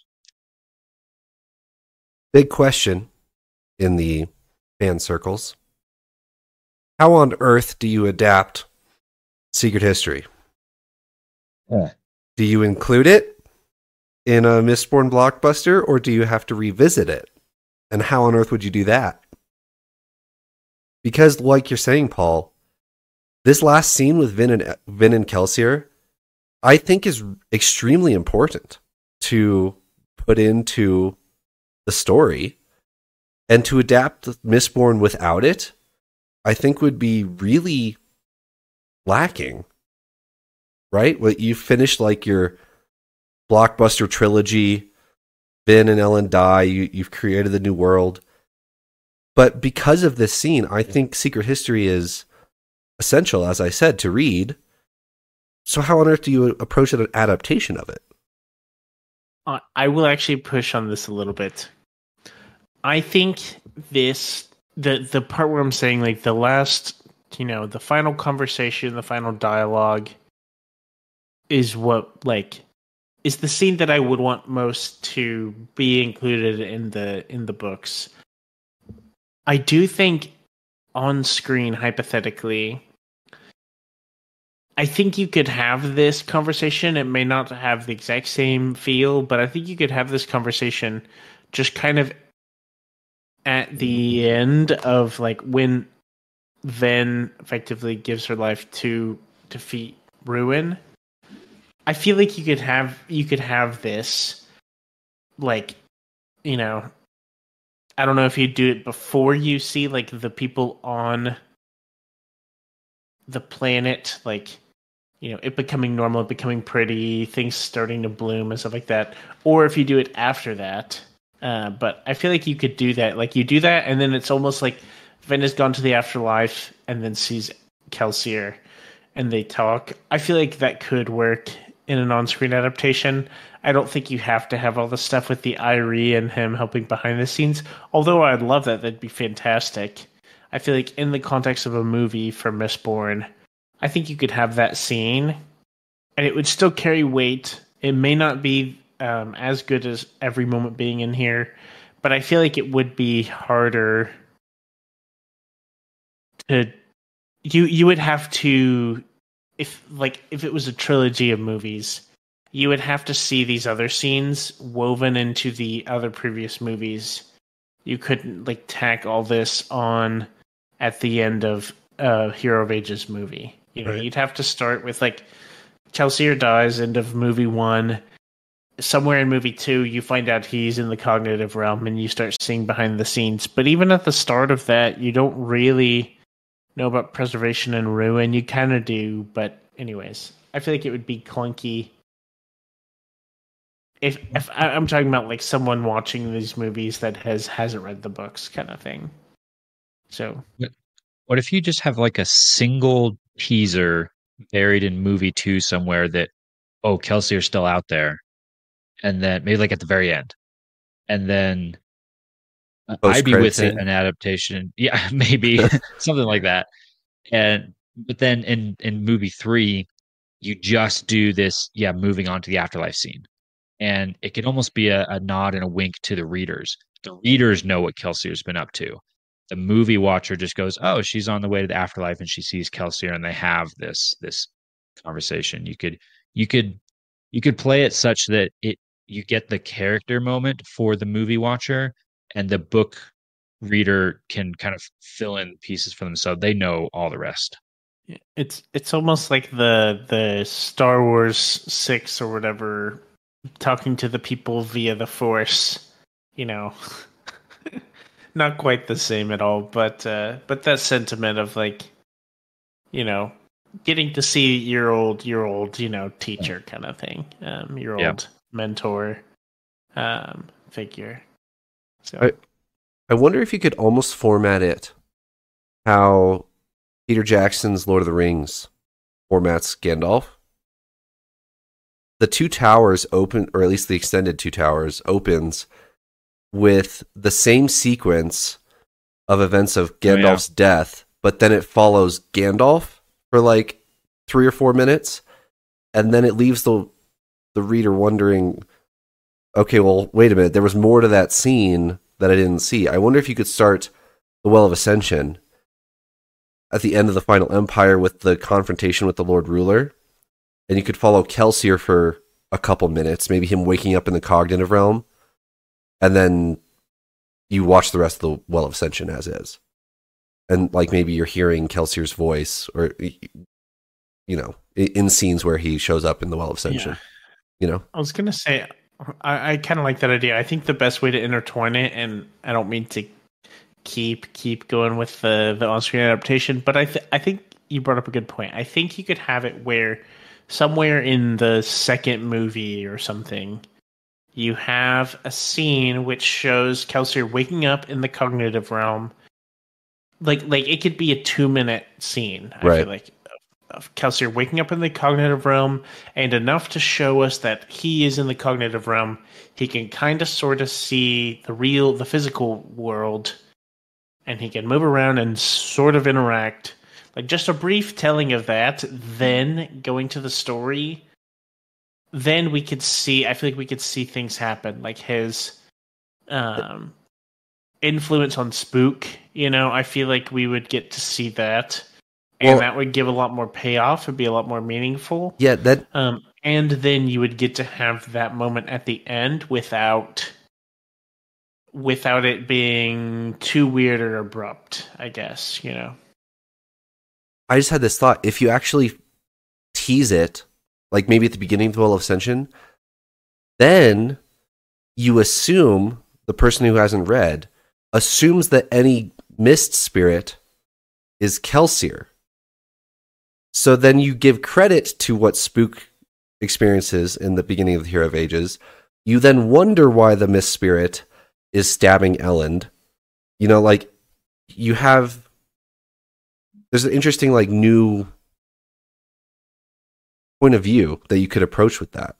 Speaker 1: Big question in the fan circles. How on earth do you adapt Secret History?
Speaker 2: Yeah.
Speaker 1: Do you include it in a Mistborn blockbuster, or do you have to revisit it? And how on earth would you do that? Because, like you're saying, Paul, this last scene with Vin and Vin and Kelsier, I think, is extremely important to put into the story, and to adapt Mistborn without it, I think would be really lacking. Right? What you finished like your blockbuster trilogy, Vin and Ellen die, you, you've created the new world. But because of this scene, I think Secret History is essential, as I said, to read. So how on earth do you approach an adaptation of it?
Speaker 3: Uh, I will actually push on this a little bit. I think this, the the part where I'm saying like the last, you know, the final conversation, the final dialogue is what like is the scene that I would want most to be included in the in the books. I do think on screen, hypothetically, I think you could have this conversation. It may not have the exact same feel, but I think you could have this conversation just kind of at the end of like when Ven effectively gives her life to defeat Ruin. I feel like you could have you could have this like, you know, I don't know if you do it before you see like the people on the planet, like, you know, it becoming normal, it becoming pretty, things starting to bloom and stuff like that, or if you do it after that. Uh, but I feel like you could do that. Like you do that, and then it's almost like Ven has gone to the afterlife and then sees Kelsier, and they talk. I feel like that could work in an on-screen adaptation. I don't think you have to have all the stuff with the Irie and him helping behind the scenes. Although I'd love that. That'd be fantastic. I feel like in the context of a movie for Mistborn, I think you could have that scene, and it would still carry weight. It may not be um, as good as every moment being in here, but I feel like it would be harder to... You, you would have to... If like if it was a trilogy of movies, you would have to see these other scenes woven into the other previous movies. You couldn't like tack all this on at the end of a Hero of Ages movie. You know, right. You'd have to start with like Kelsier dies, end of movie one. Somewhere in movie two, you find out he's in the cognitive realm, and you start seeing behind the scenes. But even at the start of that, you don't really know about preservation and ruin. You kind of do, but anyways, I feel like it would be clunky. If if I'm talking about like someone watching these movies that has hasn't read the books, kind of thing. So,
Speaker 2: what if you just have like a single teaser buried in movie two somewhere that, oh, Kelsier's still out there, and then maybe like at the very end, and then I'd be with it, an adaptation, yeah, maybe something like that, and but then in in movie three, you just do this, yeah, moving on to the afterlife scene. And it can almost be a, a nod and a wink to the readers. The readers know what Kelsier's been up to. The movie watcher just goes, oh, she's on the way to the afterlife, and she sees Kelsier, and they have this this conversation. You could you could you could play it such that it you get the character moment for the movie watcher, and the book reader can kind of fill in pieces for themselves. They know all the rest.
Speaker 3: It's it's almost like the the Star Wars six or whatever, talking to the people via the Force, you know. Not quite the same at all, but uh, but that sentiment of like, you know, getting to see your old your old, you know, teacher kind of thing, um, your
Speaker 2: yeah.
Speaker 3: old mentor um, figure. So
Speaker 1: I, I wonder if you could almost format it how Peter Jackson's Lord of the Rings formats Gandalf. The Two Towers open, or at least the extended Two Towers opens with the same sequence of events of Gandalf's oh, yeah. death, but then it follows Gandalf for like three or four minutes, and then it leaves the the reader wondering, okay, well, wait a minute, there was more to that scene that I didn't see. I wonder if you could start the Well of Ascension at the end of the Final Empire with the confrontation with the Lord Ruler, and you could follow Kelsier for a couple minutes, maybe him waking up in the cognitive realm, and then you watch the rest of the Well of Ascension as is. And like maybe you're hearing Kelsier's voice, or, you know, in scenes where he shows up in the Well of Ascension.
Speaker 3: Yeah.
Speaker 1: You know?
Speaker 3: I was going to say, I, I kind of like that idea. I think the best way to intertwine it, and I don't mean to keep keep going with the, the on-screen adaptation, but I, th- I think you brought up a good point. I think you could have it where somewhere in the second movie or something, you have a scene which shows Kelsier waking up in the cognitive realm. Like, like it could be a two-minute scene, I
Speaker 1: right.
Speaker 3: feel like, of Kelsier waking up in the cognitive realm, and enough to show us that he is in the cognitive realm. He can kind of sort of see the real, the physical world, and he can move around and sort of interact. Like, just a brief telling of that, then going to the story, then we could see, I feel like we could see things happen. Like his um, influence on Spook, you know, I feel like we would get to see that. And well, that would give a lot more payoff. It'd be a lot more meaningful.
Speaker 1: Yeah, that.
Speaker 3: Um, and then you would get to have that moment at the end without, without it being too weird or abrupt, I guess, you know.
Speaker 1: I just had this thought. If you actually tease it, like maybe at the beginning of the Well of Ascension, then you assume, the person who hasn't read, assumes that any mist spirit is Kelsier. So then you give credit to what Spook experiences in the beginning of the Hero of Ages. You then wonder why the Mist Spirit is stabbing Elend. You know, like, you have... There's an interesting, like, new point of view that you could approach with that.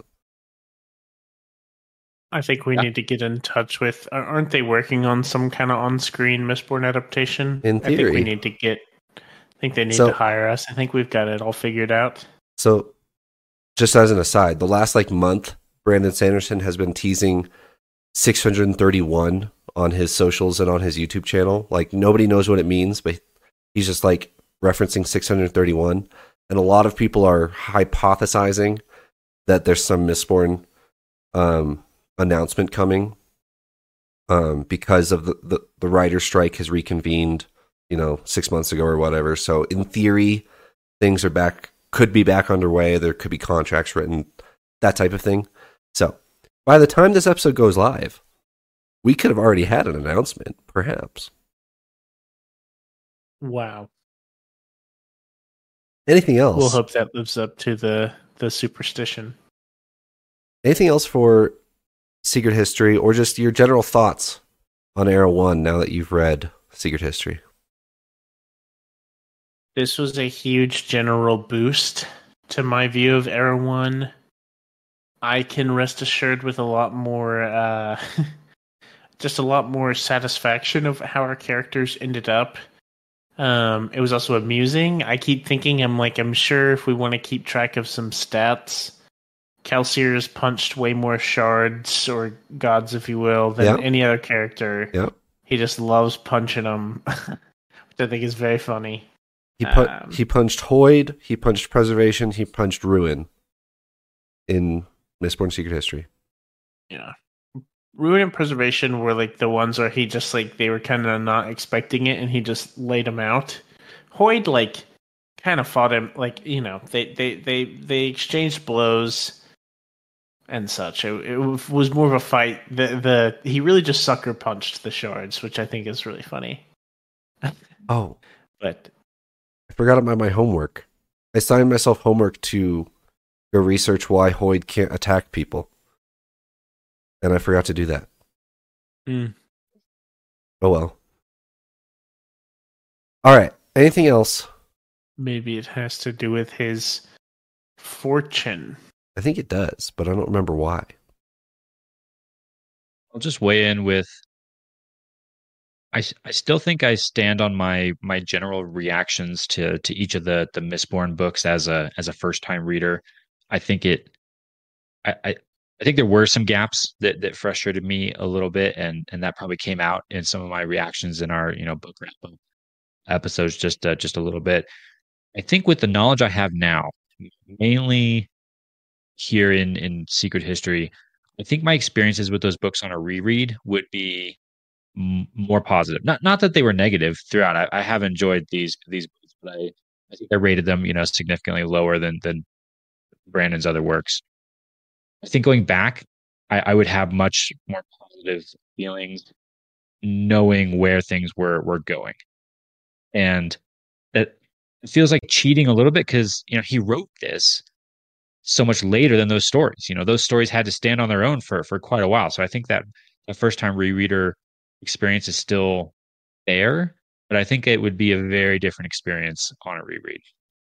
Speaker 3: I think we
Speaker 2: Yeah.
Speaker 3: need to get in touch with... Aren't they working on some kind of on-screen Mistborn adaptation?
Speaker 1: In
Speaker 3: I think
Speaker 1: theory.
Speaker 3: we need to get... I think they need
Speaker 1: So-
Speaker 3: to hire us. I think we've got it all figured out.
Speaker 1: So, just as an aside, the last, like, month, Brandon Sanderson has been teasing six hundred thirty-one on his socials and on his YouTube channel. Like, nobody knows what it means, but he's just, like, referencing six hundred thirty-one. And a lot of people are hypothesizing that there's some Mistborn um, announcement coming um, because of the, the, the writer's strike has reconvened, you know, six months ago or whatever. So in theory, things are back, could be back underway. There could be contracts written, that type of thing. So by the time this episode goes live, we could have already had an announcement, perhaps.
Speaker 3: Wow.
Speaker 1: Anything else?
Speaker 3: We'll hope that lives up to the, the superstition.
Speaker 1: Anything else for Secret History, or just your general thoughts on Era one now that you've read Secret History?
Speaker 3: This was a huge general boost to my view of Era one. I can rest assured with a lot more, uh, just a lot more satisfaction of how our characters ended up. Um, it was also amusing. I keep thinking, I'm like, I'm sure if we want to keep track of some stats, Kelsier's punched way more shards, or gods, if you will, than
Speaker 1: Yep.
Speaker 3: any other character.
Speaker 1: Yep.
Speaker 3: He just loves punching them, which I think is very funny.
Speaker 1: He put
Speaker 3: Um,
Speaker 1: he punched Hoid, he punched Preservation, he punched Ruin in Mistborn Secret History.
Speaker 3: Yeah. Ruin and Preservation were like the ones where he just like, they were kind of not expecting it and he just laid them out. Hoid like kind of fought him, like, you know, they they they, they exchanged blows and such. It, it was more of a fight. The the he really just sucker punched the shards, which I think is really funny.
Speaker 1: Oh,
Speaker 3: But
Speaker 1: I forgot about my homework. I assigned myself homework to go research why Hoid can't attack people. And I forgot to do that.
Speaker 3: Mm.
Speaker 1: Oh well. All right. Anything else?
Speaker 3: maybe it has to do with his fortune.
Speaker 1: I think it does, but I don't remember why.
Speaker 2: I'll just weigh in with. I, s- I still think I stand on my my general reactions to to each of the the Mistborn books as a as a first time reader. I think it I, I I think there were some gaps that that frustrated me a little bit, and and that probably came out in some of my reactions in our you know book wrap up episodes just uh, just a little bit. I think with the knowledge I have now, mainly here in in Secret History, I think my experiences with those books on a reread would be m- more positive. Not not that they were negative throughout. I, I have enjoyed these these books, but I I think I rated them you know significantly lower than than Brandon's other works. I think going back, I, I would have much more positive feelings knowing where things were were going. And it, it feels like cheating a little bit because you know he wrote this so much later than those stories. You know, those stories had to stand on their own for for quite a while. So I think that the first time rereader experience is still there, but I think it would be a very different experience on a reread.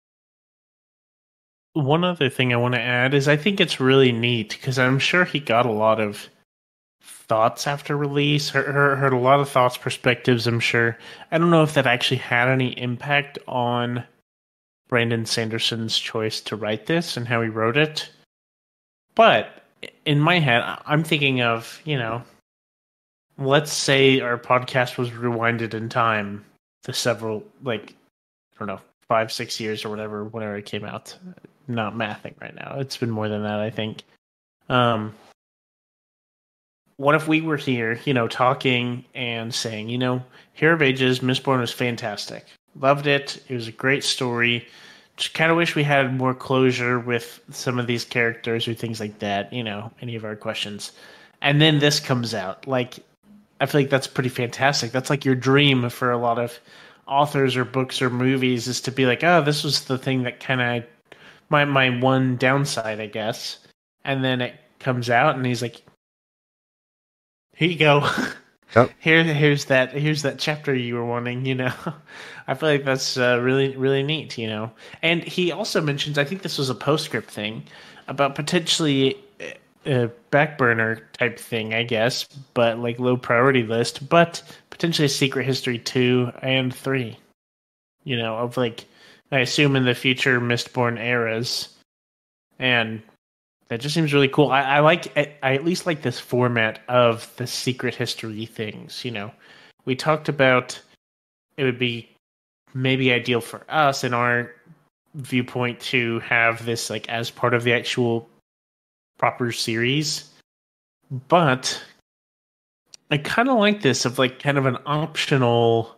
Speaker 3: One other thing I want to add is I think it's really neat because I'm sure he got a lot of thoughts after release, heard, heard, heard a lot of thoughts, perspectives, I'm sure. I don't know if that actually had any impact on Brandon Sanderson's choice to write this and how he wrote it. But in my head, I'm thinking of, you know, let's say our podcast was rewinded in time to several, like, I don't know, five, six years or whatever, whenever it came out. Not mathing right now. It's been more than that, I think. Um, what if we were here, you know, talking and saying, you know, Hero of Ages, Mistborn was fantastic. Loved it. It was a great story. Just kind of wish we had more closure with some of these characters or things like that, you know, any of our questions. And then this comes out. Like, I feel like that's pretty fantastic. That's like your dream for a lot of authors or books or movies is to be like, oh, this was the thing that kind of my my one downside, I guess. And then it comes out and he's like, here you go. Yep. Here, here's that. Here's that chapter you were wanting. You know, I feel like that's uh, really, really neat. You know, and he also mentions. I think this was a postscript thing about potentially a back burner type thing, I guess, but like low priority list, but potentially a Secret History two and three. You know, of like, I assume in the future Mistborn eras, and that just seems really cool. I, I like, I at least like this format of the Secret History things. You know, we talked about it would be maybe ideal for us in our viewpoint to have this like as part of the actual proper series, but I kind of like this of like kind of an optional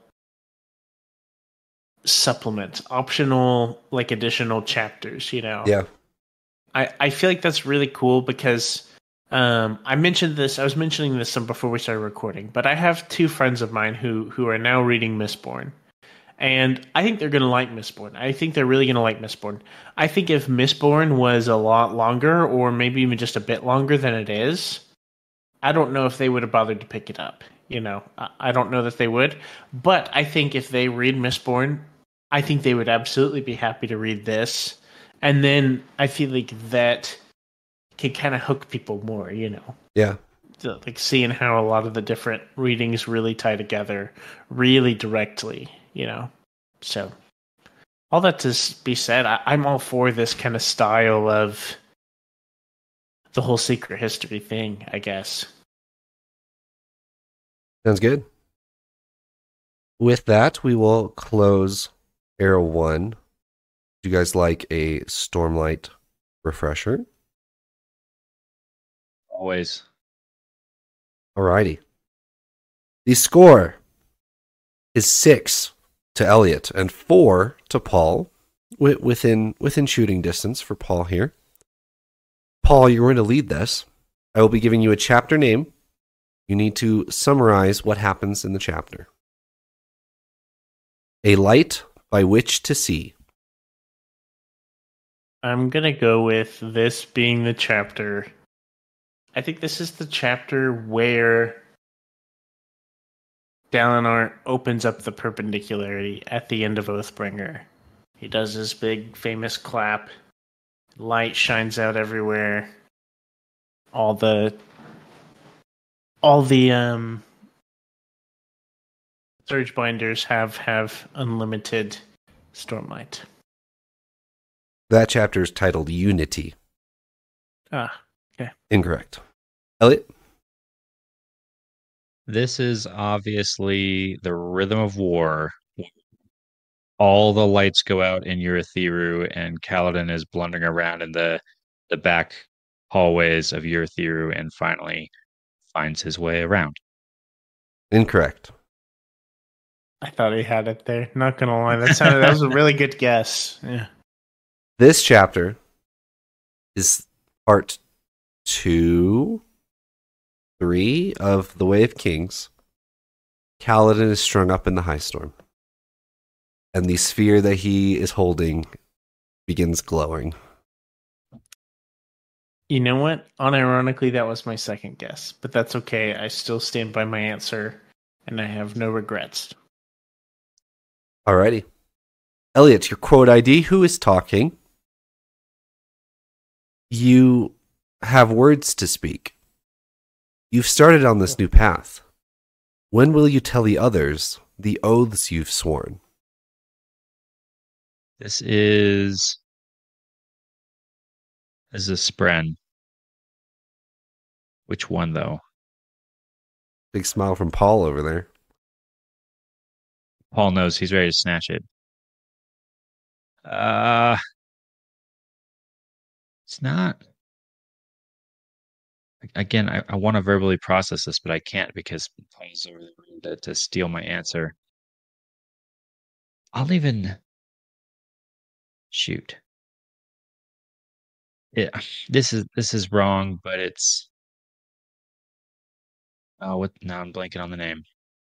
Speaker 3: supplement, optional like additional chapters. You know,
Speaker 1: yeah.
Speaker 3: I, I feel like that's really cool because um, I mentioned this. I was mentioning this some before we started recording, but I have two friends of mine who who are now reading Mistborn, and I think they're going to like Mistborn. I think they're really going to like Mistborn. I think if Mistborn was a lot longer, or maybe even just a bit longer than it is, I don't know if they would have bothered to pick it up. You know, I, I don't know that they would, but I think if they read Mistborn, I think they would absolutely be happy to read this. And then I feel like that can kind of hook people more, you know?
Speaker 1: Yeah.
Speaker 3: So, like seeing how a lot of the different readings really tie together really directly, you know? So, all that to be said, I, I'm all for this kind of style of the whole Secret History thing, I guess.
Speaker 1: Sounds good. With that, we will close Era one. Do you guys like a Stormlight refresher?
Speaker 2: Always.
Speaker 1: Alrighty. The score is six to Elliot and four to Paul, within within shooting distance for Paul here. Paul, you're going to lead this. I will be giving you a chapter name. You need to summarize what happens in the chapter. A light by which to see.
Speaker 3: I'm going to go with this being the chapter. I think this is the chapter where Dalinar opens up the perpendicularity at the end of Oathbringer. He does this big famous clap. Light shines out everywhere. All the all the um surge binders have have unlimited stormlight.
Speaker 1: That chapter is titled Unity.
Speaker 3: Ah, Okay.
Speaker 1: Incorrect. Elliot?
Speaker 2: This is obviously the Rhythm of War. All the lights go out in Urithiru, and Kaladin is blundering around in the the back hallways of Urithiru and finally finds his way around.
Speaker 1: Incorrect.
Speaker 3: I thought he had it there. Not gonna lie, that sounded that was a really good guess. Yeah.
Speaker 1: This chapter is part two, three of The Way of Kings. Kaladin is strung up in the High Storm, and the sphere that he is holding begins glowing.
Speaker 3: You know what? Unironically, that was my second guess, but that's okay. I still stand by my answer, and I have no regrets.
Speaker 1: Alrighty. Elliot, your quote I D, who is talking? You have words to speak. You've started on this new path. When will you tell the others the oaths you've sworn?
Speaker 2: This is this is a Spren. Which one, though?
Speaker 1: Big smile from Paul over there.
Speaker 2: Paul knows he's ready to snatch it. Uh, it's not. Again, I, I want to verbally process this, but I can't because Paul's over there to, to steal my answer. I'll even shoot. Yeah, this is this is wrong, but it's. Oh, what? Now I'm blanking on the name.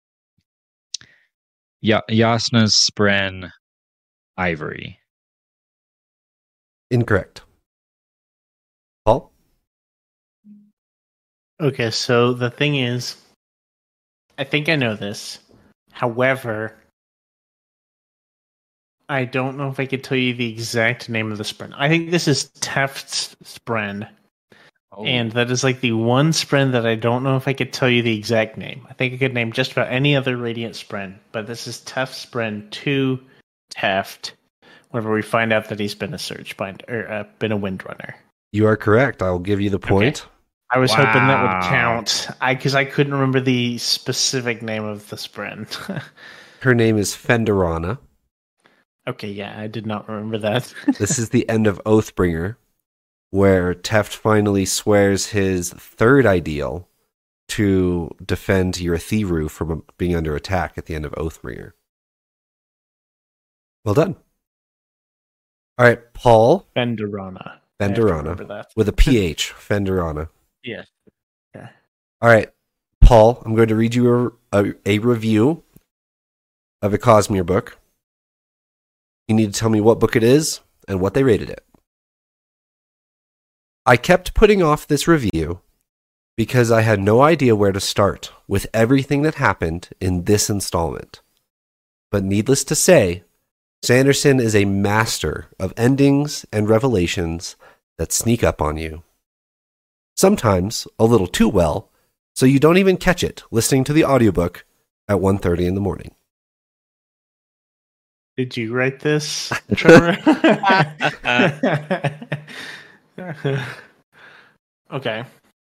Speaker 2: Ya Yasna's Spren Ivory.
Speaker 1: Incorrect. Paul?
Speaker 3: Okay, so the thing is, I think I know this. However, I don't know if I could tell you the exact name of the Spren. I think this is Teft's Spren. Oh. And that is like the one Spren that I don't know if I could tell you the exact name. I think I could name just about any other Radiant Spren, but this is Teft Spren two Teft, whenever we find out that he's been a Surge Bind or uh, been a Windrunner.
Speaker 1: You are correct. I'll give you the point.
Speaker 3: Okay. I was
Speaker 2: wow.
Speaker 3: hoping that would count, I because I couldn't remember the specific name of the Spren.
Speaker 1: Her name is Fenderana.
Speaker 3: Okay, yeah, I did not remember that.
Speaker 1: This is the end of Oathbringer, where Teft finally swears his third ideal to defend Urithiru from being under attack at the end of Oathbringer. Well done. All right, Paul.
Speaker 3: Fenderana.
Speaker 1: Fenderana. With a P H. Fenderana.
Speaker 3: Yeah. Yeah.
Speaker 1: All right, Paul, I'm going to read you a, a, a review of a Cosmere book. You need to tell me what book it is and what they rated it. I kept putting off this review because I had no idea where to start with everything that happened in this installment. But needless to say, Sanderson is a master of endings and revelations that sneak up on you. Sometimes a little too well, so you don't even catch it listening to the audiobook at one thirty in the morning.
Speaker 3: Did you write this, Trevor? Okay.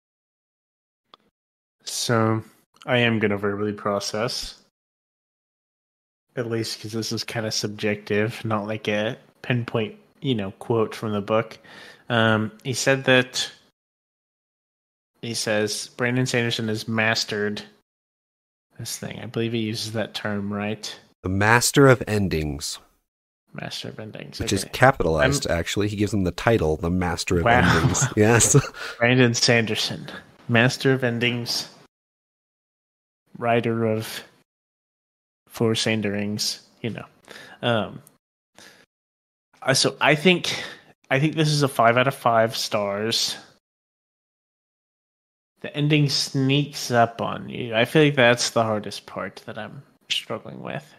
Speaker 3: So, I am going to verbally process. At least because this is kind of subjective, not like a pinpoint, you know, quote from the book. Um, he said that, he says, Brandon Sanderson has mastered this thing. I believe he uses that term, right?
Speaker 1: The Master of Endings.
Speaker 3: Master of Endings.
Speaker 1: Which
Speaker 3: okay.
Speaker 1: is capitalized, I'm, actually. He gives him the title, The Master of
Speaker 3: wow.
Speaker 1: Endings. Yes.
Speaker 3: Brandon Sanderson. Master of Endings. Writer of Four Sanderings. You know. Um, so I think I think this is a five out of five stars. The ending sneaks up on you. I feel like that's the hardest part that I'm struggling with.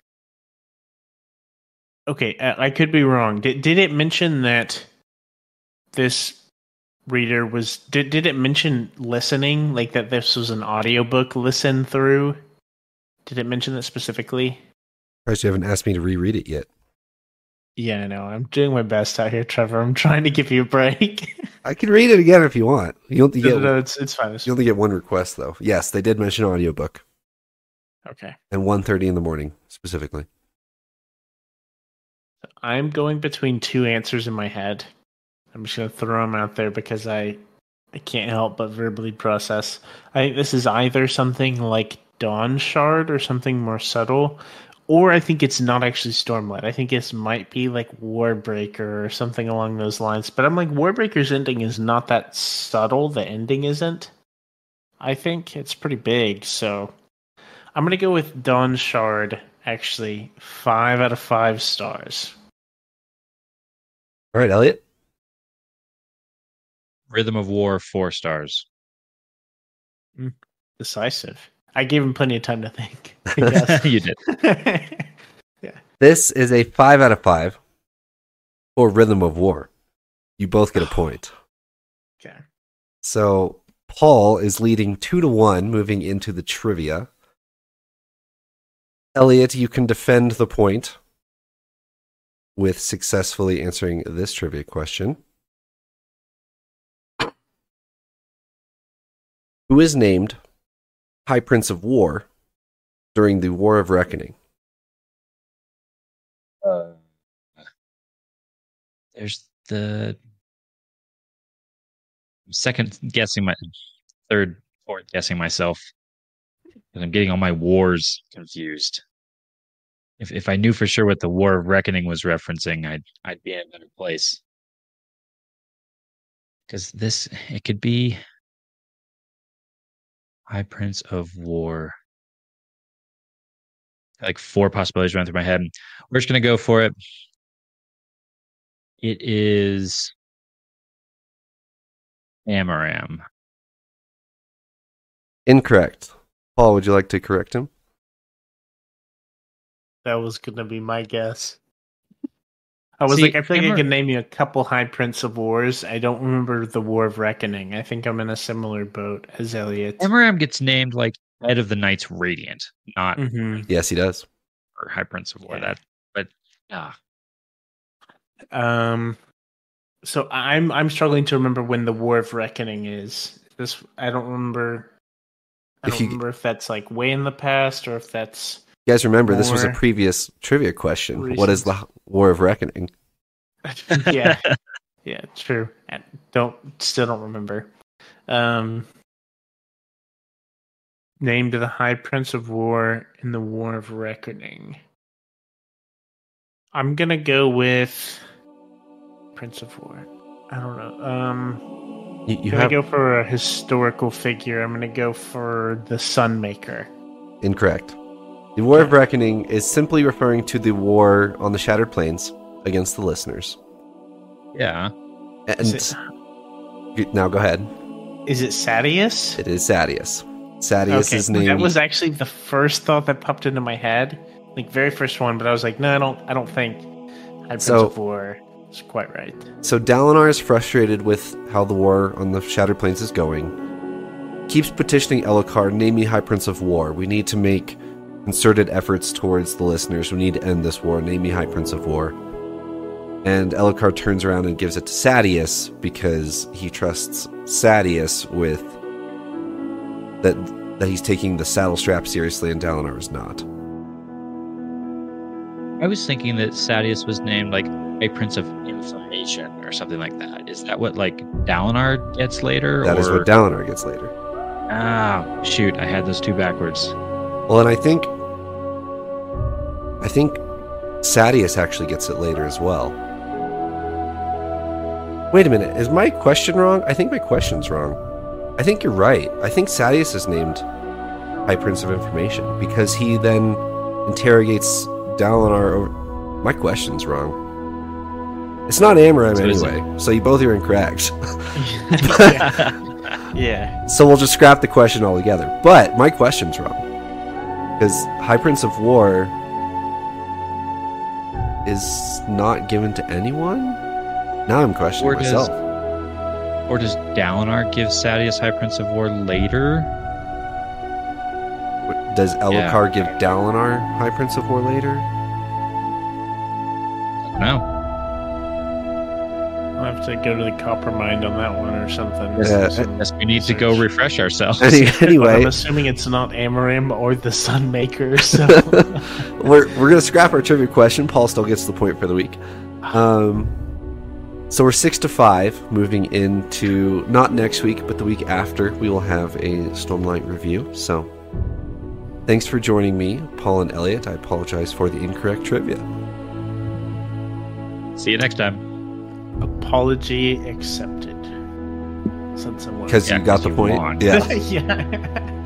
Speaker 3: Okay, I could be wrong. Did did it mention that this reader was did did it mention listening, like that this was an audiobook listen through? Did it mention that specifically?
Speaker 1: Of course, you haven't asked me to reread it yet.
Speaker 3: Yeah, I know. I'm doing my best out here, Trevor. I'm trying to give you a break.
Speaker 1: I can read it again if you want. You only
Speaker 3: no,
Speaker 1: get
Speaker 3: no, no, it's it's fine. It's
Speaker 1: you only get one request though. Yes, they did mention audiobook.
Speaker 3: Okay.
Speaker 1: And one thirty in the morning specifically.
Speaker 3: I'm going between two answers in my head. I'm just going to throw them out there because I I can't help but verbally process. I think this is either something like Dawn Shard or something more subtle, or I think it's not actually Stormlight. I think this might be like Warbreaker or something along those lines. But I'm like, Warbreaker's ending is not that subtle. The ending isn't. I think it's pretty big, so I'm going to go with Dawn Shard, actually. Five out of five stars.
Speaker 1: All right, Elliot.
Speaker 2: Rhythm of War, four stars.
Speaker 3: Mm, decisive. I gave him plenty of time to think. Yes.
Speaker 2: You did.
Speaker 3: Yeah.
Speaker 1: This is a five out of five for Rhythm of War. You both get a point.
Speaker 3: Okay.
Speaker 1: So Paul is leading two to one, moving into the trivia. Elliot, you can defend the point with successfully answering this trivia question. Who is named High Prince of War during the War of Reckoning?
Speaker 2: Uh, there's the second guessing my third, fourth guessing myself because I'm getting all my wars confused. If if I knew for sure what the War of Reckoning was referencing, I'd I'd be in a better place. Because this it could be High Prince of War. Like four possibilities ran through my head. We're just gonna go for it. It is Amaram.
Speaker 1: Incorrect. Paul, would you like to correct him?
Speaker 3: That was going to be my guess. I was
Speaker 2: See,
Speaker 3: like, I feel like
Speaker 2: Amar-
Speaker 3: I can name you a couple High Prince of Wars. I don't remember the War of Reckoning. I think I'm in a similar boat as Elliot.
Speaker 2: Amaram gets named like Head of the Knights Radiant, not
Speaker 3: Mm-hmm.
Speaker 1: Yes, he does.
Speaker 2: or High Prince of War.
Speaker 3: Yeah.
Speaker 2: That, but yeah,
Speaker 3: Um, so I'm I'm struggling to remember when the War of Reckoning is. This I don't remember. I
Speaker 1: If
Speaker 3: don't
Speaker 1: you-
Speaker 3: remember if that's like way in the past or if that's.
Speaker 1: You guys remember, this was a
Speaker 3: War.
Speaker 1: previous trivia question.
Speaker 3: Recent.
Speaker 1: What is the War of Reckoning?
Speaker 3: Yeah, yeah, true. I don't still don't remember. Um, named the High Prince of War in the War of Reckoning. I'm gonna go with Prince of War. I don't know. Um,
Speaker 1: You,
Speaker 3: I'm
Speaker 1: you
Speaker 3: gonna
Speaker 1: have
Speaker 3: go for a historical figure. I'm gonna go for the Sunmaker.
Speaker 1: incorrect. The War of Reckoning is simply referring to the war on the Shattered Plains against the listeners.
Speaker 2: yeah.
Speaker 3: Is
Speaker 1: And
Speaker 3: it,
Speaker 1: now go ahead.
Speaker 3: is it Sadius?
Speaker 1: It is Sadius. Sadius
Speaker 3: Okay,
Speaker 1: is named.
Speaker 3: that was actually the first thought that popped into my head, like very first one. But I was like, no, I don't. I don't think High Prince
Speaker 1: So-
Speaker 3: of War is quite right.
Speaker 1: So Dalinar is frustrated with how the war on the Shattered Plains is going. Keeps petitioning Elhokar, name me High Prince of War. We need to make concerted efforts towards the listeners. We need to end this war. Name me High Prince of War. And Elhokar turns around and gives it to Sadius because he trusts Sadius with that that he's taking the saddle strap seriously, and Dalinar is not.
Speaker 2: I was thinking that Sadius was named like a Prince of Information or something like that. Is that what like Dalinar gets later?
Speaker 1: That
Speaker 2: or...
Speaker 1: is what Dalinar gets later.
Speaker 2: Ah, shoot! I had those two backwards.
Speaker 1: Well, and I think I think Sadius actually gets it later as well. Wait a minute, is my question wrong? I think my question's wrong. I think you're right. I think Sadius is named High Prince of Information because he then interrogates Dalinar over... My question's wrong. It's not Amaram
Speaker 2: So is it-
Speaker 1: anyway, so you both are incorrect.
Speaker 3: yeah. yeah.
Speaker 1: So we'll just scrap the question altogether. But my question's wrong. Because High Prince of War is not given to anyone? Now I'm questioning
Speaker 2: Or does-
Speaker 1: myself.
Speaker 2: Or does Dalinar give Sadius High Prince of War later?
Speaker 1: Does Elhokar give Dalinar High Prince of War later?
Speaker 2: No.
Speaker 3: have to go to the copper mine on that one or something.
Speaker 1: Yeah,
Speaker 3: Some
Speaker 2: Yes, we need to
Speaker 3: research.
Speaker 2: go refresh ourselves.
Speaker 1: Any,
Speaker 3: But
Speaker 1: anyway,
Speaker 3: I'm assuming it's not Amarim or the Sunmaker, so
Speaker 1: we're we're gonna scrap our trivia question. Paul still gets the point for the week. Um, so we're six to five, moving into not next week, but the week after. We will have a Stormlight review. So, thanks for joining me, Paul and Elliot. I apologize for the incorrect trivia.
Speaker 2: See you next time.
Speaker 3: apology accepted. Since someone
Speaker 1: Because
Speaker 2: Yeah,
Speaker 1: you got
Speaker 2: 'cause
Speaker 1: the
Speaker 2: you
Speaker 1: point.
Speaker 2: won.
Speaker 1: Yeah.
Speaker 3: yeah.